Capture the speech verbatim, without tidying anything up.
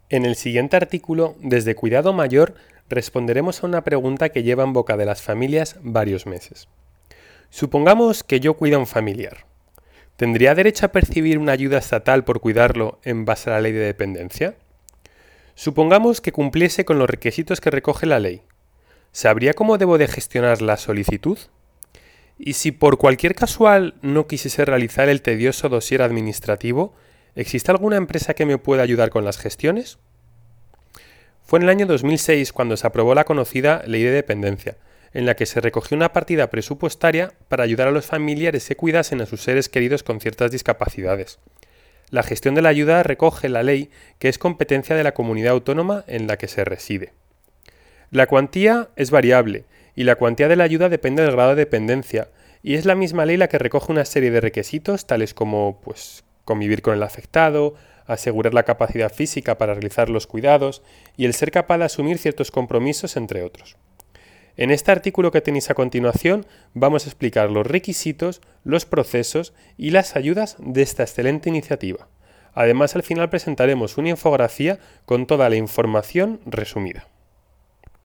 En el siguiente artículo, desde Cuidado Mayor, responderemos a una pregunta que lleva en boca de las familias varios meses. Supongamos que yo cuido a un familiar. ¿Tendría derecho a percibir una ayuda estatal por cuidarlo en base a la ley de dependencia? Supongamos que cumpliese con los requisitos que recoge la ley. ¿Sabría cómo debo de gestionar la solicitud? Y si por cualquier casual no quisiese realizar el tedioso dossier administrativo, ¿existe alguna empresa que me pueda ayudar con las gestiones? Fue en el año dos mil seis cuando se aprobó la conocida Ley de Dependencia, en la que se recogió una partida presupuestaria para ayudar a los familiares que cuidasen a sus seres queridos con ciertas discapacidades. La gestión de la ayuda recoge la ley, que es competencia de la comunidad autónoma en la que se reside. La cuantía es variable, y la cuantía de la ayuda depende del grado de dependencia, y es la misma ley la que recoge una serie de requisitos tales como pues, convivir con el afectado, asegurar la capacidad física para realizar los cuidados y el ser capaz de asumir ciertos compromisos, entre otros. En este artículo que tenéis a continuación vamos a explicar los requisitos, los procesos y las ayudas de esta excelente iniciativa. Además, al final presentaremos una infografía con toda la información resumida.